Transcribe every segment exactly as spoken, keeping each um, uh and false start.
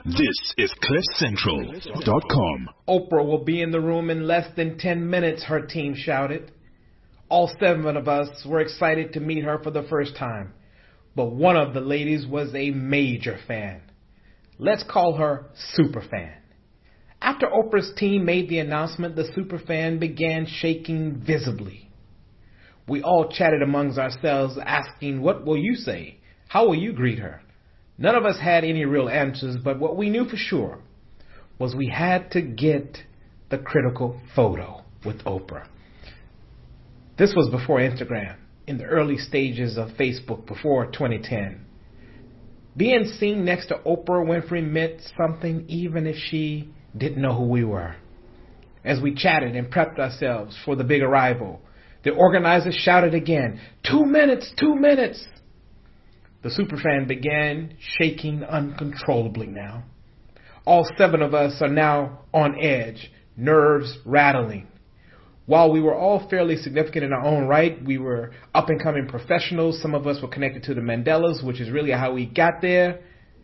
This is cliff central dot com. Oprah will be in the room in less than ten minutes, her team shouted. All seven of us were excited to meet her for the first time, but one of the ladies was a major fan. Let's call her Superfan. After Oprah's team made the announcement, the Superfan began shaking visibly. We all chatted amongst ourselves, asking, what will you say? How will you greet her? None of us had any real answers, but what we knew for sure was we had to get the critical photo with Oprah. This was before Instagram, in the early stages of Facebook, before twenty ten. Being seen next to Oprah Winfrey meant something even if she didn't know who we were. As we chatted and prepped ourselves for the big arrival, the organizers shouted again, two minutes, two minutes. The Superfan began shaking uncontrollably now. All seven of us are now on edge, nerves rattling. While we were all fairly significant in our own right, we were up-and-coming professionals. Some of us were connected to the Mandelas, which is really how we got there.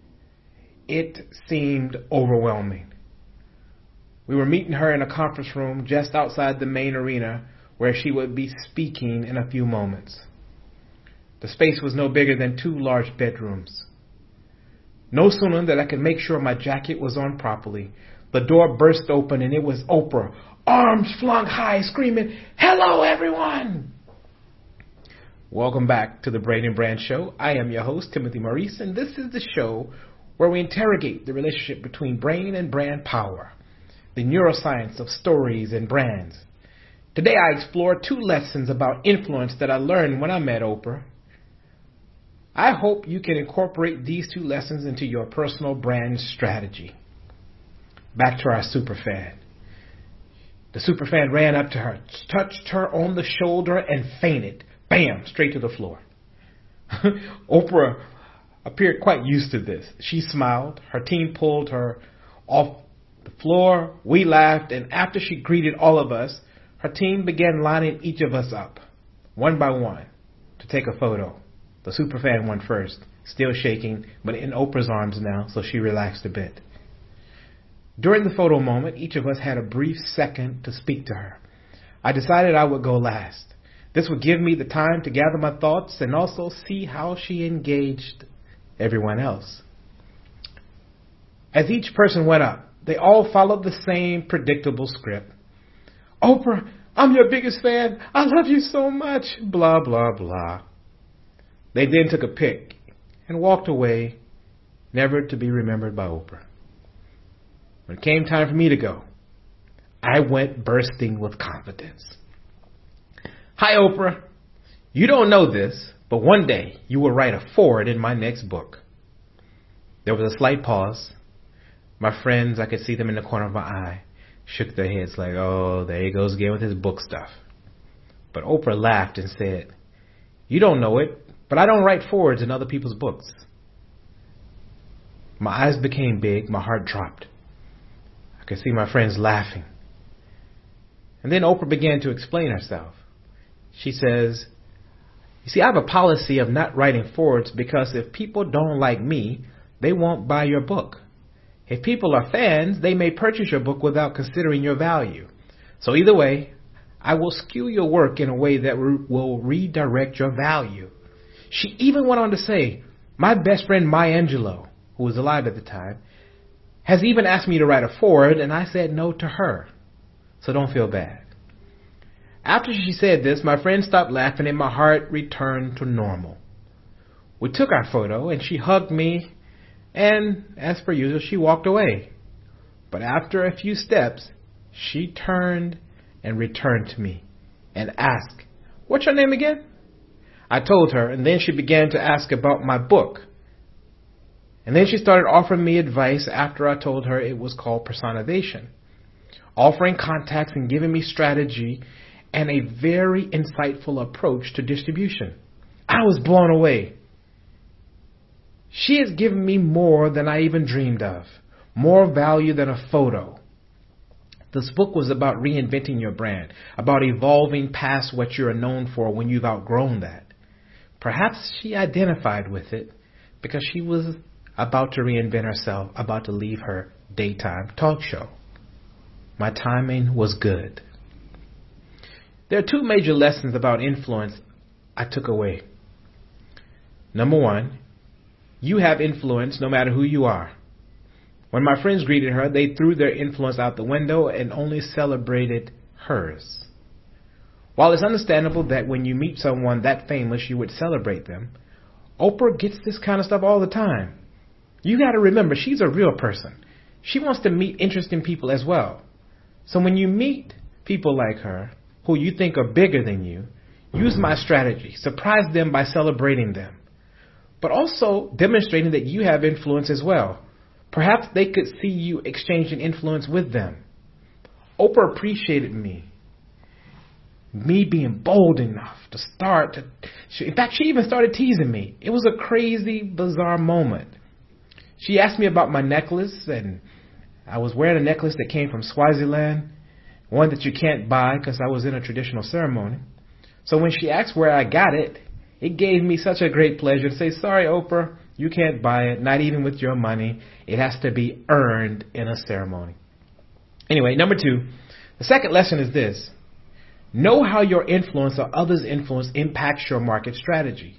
It seemed overwhelming. We were meeting her in a conference room just outside the main arena where she would be speaking in a few moments. The space was no bigger than two large bedrooms. No sooner than I could make sure my jacket was on properly, the door burst open and it was Oprah, arms flung high, screaming, "Hello, everyone!" Welcome back to the Brain and Brand Show. I am your host, Timothy Maurice, and this is the show where we interrogate the relationship between brain and brand power, the neuroscience of stories and brands. Today I explore two lessons about influence that I learned when I met Oprah. I hope you can incorporate these two lessons into your personal brand strategy. Back to our Superfan. The Superfan ran up to her, touched her on the shoulder, and fainted. Bam! Straight to the floor. Oprah appeared quite used to this. She smiled. Her team pulled her off the floor. We laughed, and after she greeted all of us, her team began lining each of us up, one by one, to take a photo. The Superfan went first, still shaking, but in Oprah's arms now, so she relaxed a bit. During the photo moment, each of us had a brief second to speak to her. I decided I would go last. This would give me the time to gather my thoughts and also see how she engaged everyone else. As each person went up, they all followed the same predictable script. Oprah, I'm your biggest fan. I love you so much. Blah, blah, blah. They then took a pic and walked away, never to be remembered by Oprah. When it came time for me to go, I went bursting with confidence. Hi, Oprah. You don't know this, but one day you will write a foreword in my next book. There was a slight pause. My friends, I could see them in the corner of my eye, shook their heads like, oh, there he goes again with his book stuff. But Oprah laughed and said, you don't know it, but I don't write forewords in other people's books. My eyes became big, my heart dropped. I could see my friends laughing. And then Oprah began to explain herself. She says, you see, I have a policy of not writing forewords because if people don't like me, they won't buy your book. If people are fans, they may purchase your book without considering your value. So either way, I will skew your work in a way that re- will redirect your value. She even went on to say, my best friend Maya Angelou, who was alive at the time, has even asked me to write a foreword, and I said no to her. So don't feel bad. After she said this, my friend stopped laughing and my heart returned to normal. We took our photo and she hugged me, and as per usual, she walked away. But after a few steps, she turned and returned to me and asked, what's your name again? I told her, and then she began to ask about my book. And then she started offering me advice after I told her it was called personalization, offering contacts and giving me strategy and a very insightful approach to distribution. I was blown away. She has given me more than I even dreamed of, more value than a photo. This book was about reinventing your brand, about evolving past what you're known for when you've outgrown that. Perhaps she identified with it because she was about to reinvent herself, about to leave her daytime talk show. My timing was good. There are two major lessons about influence I took away. Number one, you have influence no matter who you are. When my friends greeted her, they threw their influence out the window and only celebrated hers. While it's understandable that when you meet someone that famous, you would celebrate them, Oprah gets this kind of stuff all the time. You got to remember, she's a real person. She wants to meet interesting people as well. So when you meet people like her, who you think are bigger than you, use my strategy. Surprise them by celebrating them, but also demonstrating that you have influence as well. Perhaps they could see you exchanging influence with them. Oprah appreciated me. Me being bold enough to start to, she, in fact, she even started teasing me. It was a crazy, bizarre moment. She asked me about my necklace, and I was wearing a necklace that came from Swaziland, one that you can't buy because I was in a traditional ceremony. So when she asked where I got it, it gave me such a great pleasure to say, sorry, Oprah, you can't buy it, not even with your money. It has to be earned in a ceremony. Anyway, number two, the second lesson is this. Know how your influence or others' influence impacts your market strategy.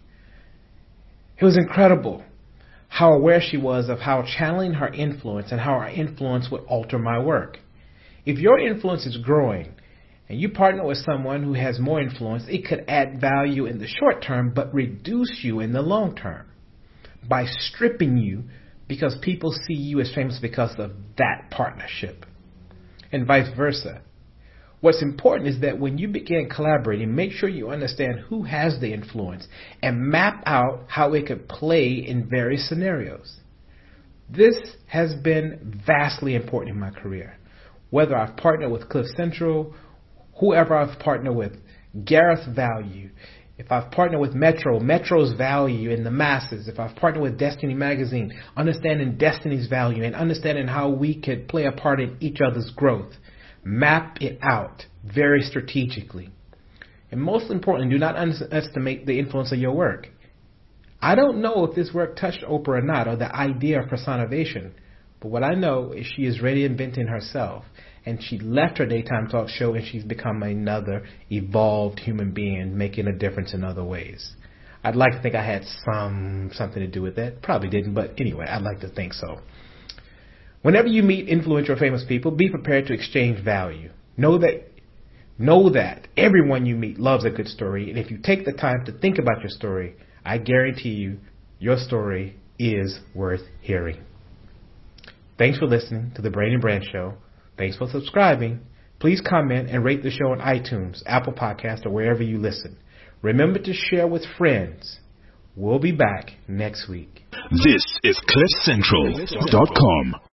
It was incredible how aware she was of how channeling her influence and how her influence would alter my work. If your influence is growing and you partner with someone who has more influence, it could add value in the short term but reduce you in the long term by stripping you because people see you as famous because of that partnership, and vice versa. What's important is that when you begin collaborating, make sure you understand who has the influence and map out how it could play in various scenarios. This has been vastly important in my career. Whether I've partnered with Cliff Central, whoever I've partnered with, Gareth Value, if I've partnered with Metro, Metro's value in the masses, if I've partnered with Destiny Magazine, understanding Destiny's value and understanding how we could play a part in each other's growth. Map it out very strategically. And most importantly, do not underestimate the influence of your work. I don't know if this work touched Oprah or not, or the idea of personalization, but what I know is she is reinventing herself, and she left her daytime talk show and she's become another evolved human being, making a difference in other ways. I'd like to think I had some something to do with that. Probably didn't, but anyway, I'd like to think so. Whenever you meet influential or famous people, be prepared to exchange value. Know that, know that everyone you meet loves a good story, and if you take the time to think about your story, I guarantee you your story is worth hearing. Thanks for listening to The Brain and Brand Show. Thanks for subscribing. Please comment and rate the show on iTunes, Apple Podcasts, or wherever you listen. Remember to share with friends. We'll be back next week. This is cliff central dot com.